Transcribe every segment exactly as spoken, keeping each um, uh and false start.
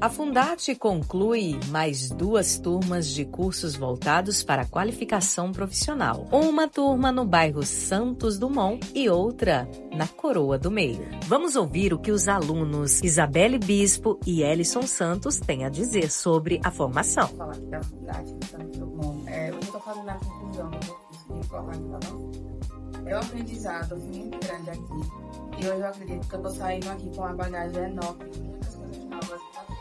A Fundarte conclui mais duas turmas de cursos voltados para a qualificação profissional. Uma turma no bairro Santos Dumont e outra na Coroa do Meio. Vamos ouvir o que os alunos Isabelle Bispo e Elison Santos têm a dizer sobre a formação. Vou falar aqui da Fundarte de Santos Dumont. É, eu estou fazendo a conclusão do curso de informação. É um aprendizado muito grande aqui. E hoje eu acredito que eu estou saindo aqui com uma bagagem enorme, muitas coisas novas.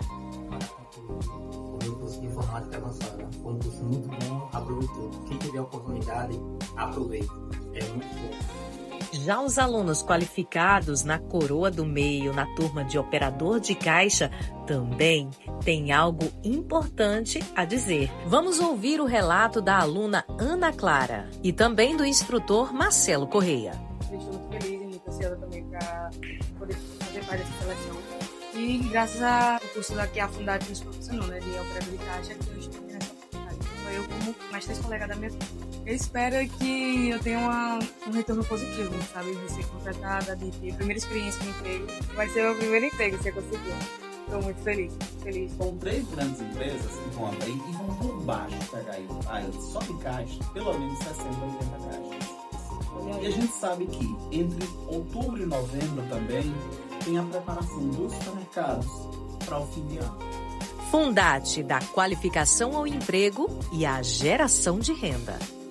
O meu curso de informática avançada foi um curso muito bom, aproveitou. Quem tiver a oportunidade, aproveite. É muito bom. Já os alunos qualificados na Coroa do Meio, na turma de operador de caixa, também têm algo importante a dizer. Vamos ouvir o relato da aluna Ana Clara e também do instrutor Marcelo Correia. Estou muito feliz e muito ansiosa também para poder fazer parte dessa seleção. E graças ao curso daqui, a Fundarte nos proporcionou, né, de operador de caixa, que eu estou nessa oportunidade. Sou eu como mais três colegas da minha turma. Eu espero que eu tenha uma, um retorno positivo, sabe? De ser contratada, de ter a primeira experiência no emprego. Vai ser o meu primeiro emprego, se eu conseguir. Estou muito feliz, feliz. São três grandes empresas que vão abrir e vão por baixo pegar aí, aí só de caixa, pelo menos sessenta, oitenta caixas. E a gente sabe que entre outubro e novembro também tem a preparação dos supermercados para o fim de ano. Fundarte, da qualificação ao emprego e à geração de renda.